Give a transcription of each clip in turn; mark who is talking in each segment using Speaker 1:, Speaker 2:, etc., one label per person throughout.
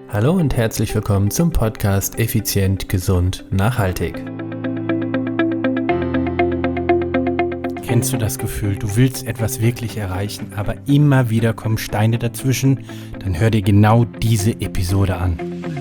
Speaker 1: Hallo und herzlich willkommen zum Podcast Effizient, Gesund, Nachhaltig.
Speaker 2: Kennst du das Gefühl, du willst etwas wirklich erreichen, aber immer wieder kommen Steine dazwischen? Dann hör dir genau diese Episode an.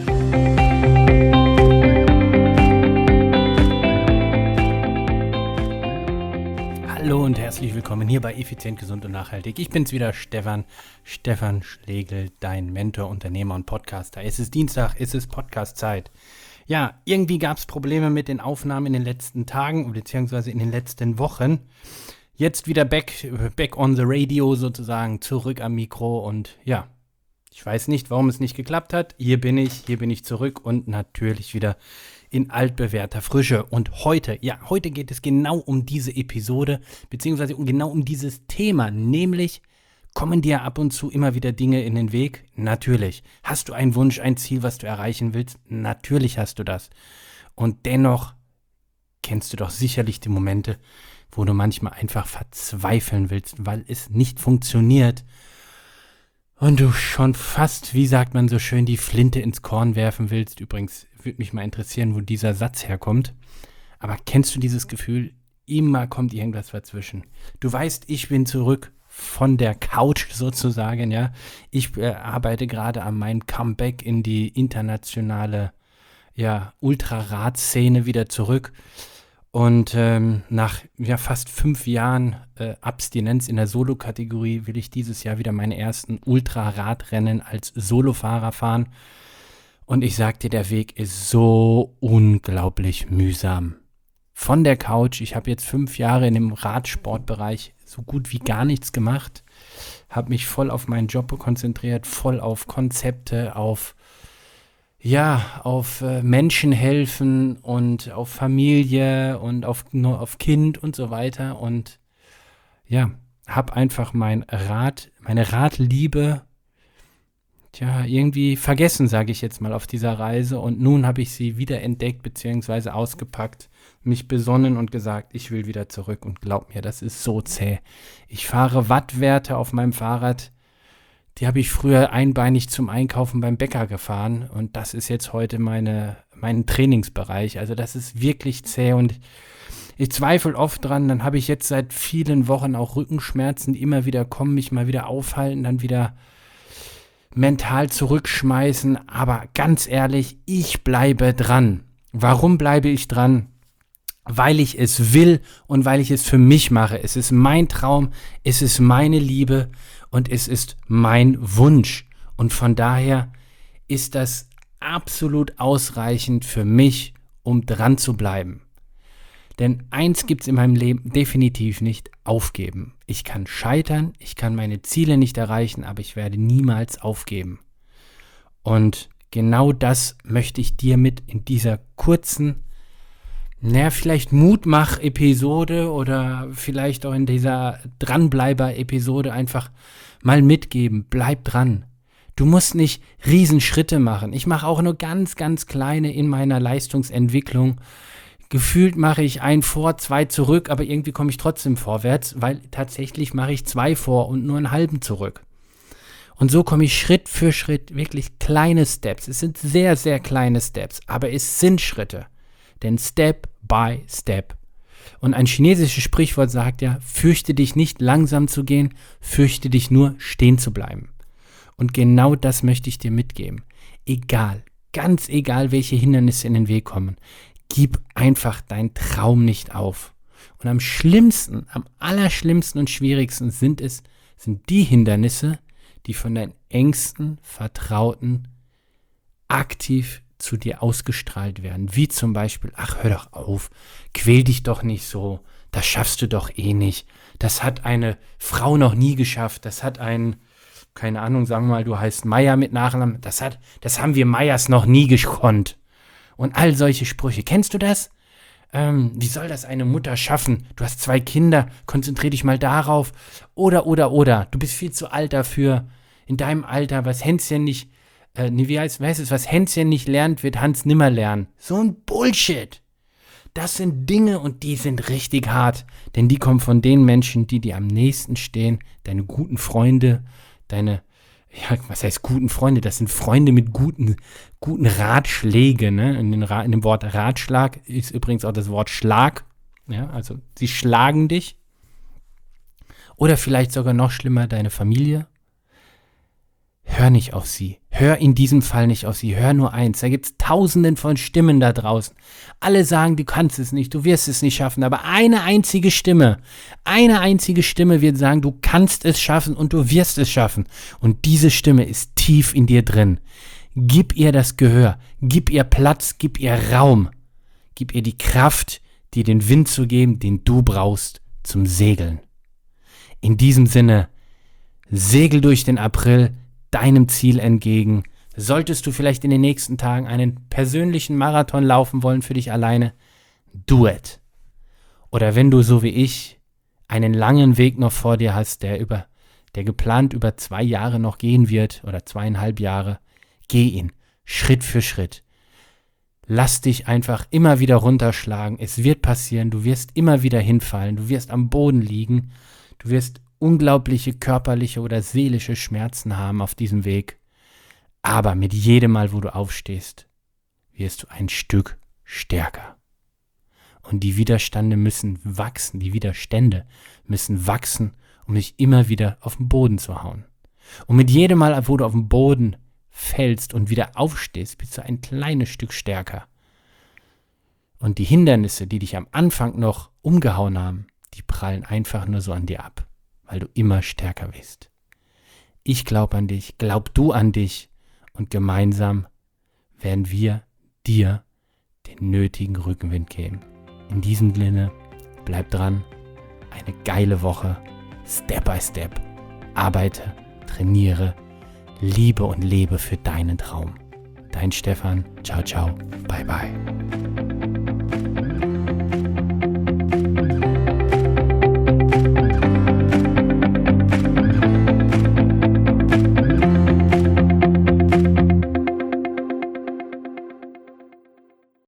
Speaker 2: Hallo und herzlich willkommen hier bei Effizient, Gesund und Nachhaltig. Ich bin's wieder, Stefan Schlegel, dein Mentor, Unternehmer und Podcaster. Es ist Dienstag, es ist Podcast-Zeit. Ja, irgendwie gab es Probleme mit den Aufnahmen in den letzten Tagen beziehungsweise in den letzten Wochen. Jetzt wieder back on the radio sozusagen, zurück am Mikro und ja, ich weiß nicht, warum es nicht geklappt hat. Hier bin ich zurück und natürlich wieder in altbewährter Frische. Und heute geht es genau um diese Episode, beziehungsweise genau um dieses Thema, nämlich kommen dir ab und zu immer wieder Dinge in den Weg? Natürlich. Hast du einen Wunsch, ein Ziel, was du erreichen willst? Natürlich hast du das. Und dennoch kennst du doch sicherlich die Momente, wo du manchmal einfach verzweifeln willst, weil es nicht funktioniert und du schon fast, wie sagt man so schön, die Flinte ins Korn werfen willst. Übrigens würde mich mal interessieren, wo dieser Satz herkommt. Aber kennst du dieses Gefühl? Immer kommt irgendwas dazwischen. Du weißt, ich bin zurück von der Couch sozusagen, ja. Ich arbeite gerade an meinem Comeback in die internationale, Ultrarad-Szene wieder zurück. Und nach fast 5 Jahren Abstinenz in der Solo-Kategorie will ich dieses Jahr wieder meine ersten Ultraradrennen als Solofahrer fahren. Und ich sag dir, der Weg ist so unglaublich mühsam. Von der Couch, ich habe jetzt 5 Jahre in dem Radsportbereich so gut wie gar nichts gemacht, habe mich voll auf meinen Job konzentriert, voll auf Konzepte, auf Menschen helfen und auf Familie und auf Kind und so weiter. Und ja, habe einfach meine Radliebe irgendwie vergessen, sage ich jetzt mal, auf dieser Reise. Und nun habe ich sie wieder entdeckt bzw. ausgepackt, mich besonnen und gesagt, ich will wieder zurück. Und glaub mir, das ist so zäh. Ich fahre Wattwerte auf meinem Fahrrad. Die habe ich früher einbeinig zum Einkaufen beim Bäcker gefahren und das ist jetzt heute mein Trainingsbereich. Also das ist wirklich zäh und ich zweifle oft dran. Dann habe ich jetzt seit vielen Wochen auch Rückenschmerzen, die immer wieder kommen, mich mal wieder aufhalten, dann wieder mental zurückschmeißen. Aber ganz ehrlich, ich bleibe dran. Warum bleibe ich dran? Weil ich es will und weil ich es für mich mache. Es ist mein Traum, es ist meine Liebe und es ist mein Wunsch. Und von daher ist das absolut ausreichend für mich, um dran zu bleiben. Denn eins gibt es in meinem Leben definitiv nicht: aufgeben. Ich kann scheitern, ich kann meine Ziele nicht erreichen, aber ich werde niemals aufgeben. Und genau das möchte ich dir mit in dieser kurzen, vielleicht Mutmach-Episode oder vielleicht auch in dieser Dranbleiber-Episode einfach mal mitgeben. Bleib dran. Du musst nicht Riesenschritte machen. Ich mache auch nur ganz, ganz kleine in meiner Leistungsentwicklung. Gefühlt mache ich 1 vor, 2 zurück, aber irgendwie komme ich trotzdem vorwärts, weil tatsächlich mache ich 2 vor und nur einen halben zurück. Und so komme ich Schritt für Schritt, wirklich kleine Steps. Es sind sehr, sehr kleine Steps, aber es sind Schritte. Denn Step by Step. Und ein chinesisches Sprichwort sagt ja, fürchte dich nicht langsam zu gehen, fürchte dich nur stehen zu bleiben. Und genau das möchte ich dir mitgeben. Egal, ganz egal, welche Hindernisse in den Weg kommen, gib einfach deinen Traum nicht auf. Und am allerschlimmsten und schwierigsten sind die Hindernisse, die von deinen engsten Vertrauten aktiv zu dir ausgestrahlt werden, wie zum Beispiel, ach, hör doch auf, quäl dich doch nicht so, das schaffst du doch eh nicht, das hat eine Frau noch nie geschafft, das hat keine Ahnung, sagen wir mal, du heißt Meier mit Nachnamen, das haben wir Meiers noch nie gekonnt. Und all solche Sprüche, kennst du das? Wie soll das eine Mutter schaffen? Du hast 2 Kinder, konzentrier dich mal darauf. Oder, du bist viel zu alt dafür, in deinem Alter, was Hänschen nicht was Hänschen nicht lernt, wird Hans nimmer lernen. So ein Bullshit. Das sind Dinge und die sind richtig hart. Denn die kommen von den Menschen, die dir am nächsten stehen. Deine guten Freunde, deine ja, was heißt guten Freunde? Das sind Freunde mit guten Ratschlägen. Ne? In dem Wort Ratschlag ist übrigens auch das Wort Schlag. Ja, also sie schlagen dich. Oder vielleicht sogar noch schlimmer, deine Familie. Hör nicht auf sie. Hör in diesem Fall nicht auf sie. Hör nur eins. Da gibt es tausenden von Stimmen da draußen. Alle sagen, du kannst es nicht, du wirst es nicht schaffen. Aber eine einzige Stimme wird sagen, du kannst es schaffen und du wirst es schaffen. Und diese Stimme ist tief in dir drin. Gib ihr das Gehör. Gib ihr Platz. Gib ihr Raum. Gib ihr die Kraft, dir den Wind zu geben, den du brauchst zum Segeln. In diesem Sinne, segel durch den April deinem Ziel entgegen. Solltest du vielleicht in den nächsten Tagen einen persönlichen Marathon laufen wollen für dich alleine, do it. Oder wenn du so wie ich einen langen Weg noch vor dir hast, der geplant über 2 Jahre noch gehen wird oder 2,5 Jahre, geh ihn Schritt für Schritt. Lass dich einfach immer wieder runterschlagen. Es wird passieren, du wirst immer wieder hinfallen, du wirst am Boden liegen, du wirst unglaubliche körperliche oder seelische Schmerzen haben auf diesem Weg. Aber mit jedem Mal, wo du aufstehst, wirst du ein Stück stärker. Und die Widerstände müssen wachsen, um dich immer wieder auf den Boden zu hauen. Und mit jedem Mal, wo du auf den Boden fällst und wieder aufstehst, bist du ein kleines Stück stärker. Und die Hindernisse, die dich am Anfang noch umgehauen haben, die prallen einfach nur so an dir ab, weil du immer stärker wirst. Ich glaube an dich, glaub du an dich und gemeinsam werden wir dir den nötigen Rückenwind geben. In diesem Sinne, bleib dran, eine geile Woche, Step by Step, arbeite, trainiere, liebe und lebe für deinen Traum. Dein Stefan, ciao, ciao, bye, bye.